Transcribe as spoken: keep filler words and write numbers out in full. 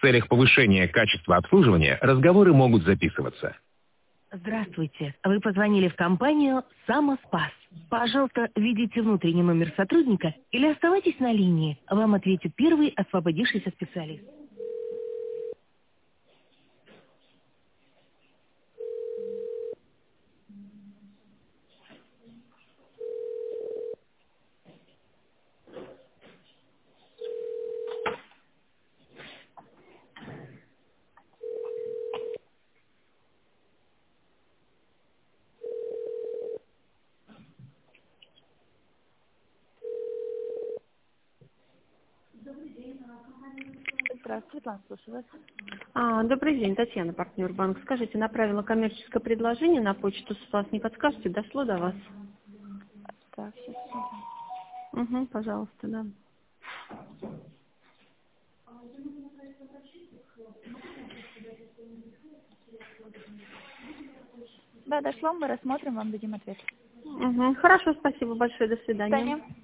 целях повышения качества обслуживания разговоры могут записываться. Здравствуйте. Вы позвонили в компанию «Самоспас». Пожалуйста, введите внутренний номер сотрудника или оставайтесь на линии. Вам ответит первый освободившийся специалист. Здравствуйте, Светлана, слушаю вас. А, добрый день, Татьяна, партнер банк. Скажите, направила коммерческое предложение на почту, с вас не подскажете, дошло до вас? Так, сейчас смотрим. Угу, пожалуйста, да. Да, дошло, мы рассмотрим, вам дадим ответ. Угу, хорошо, спасибо большое, до До свидания. свидания.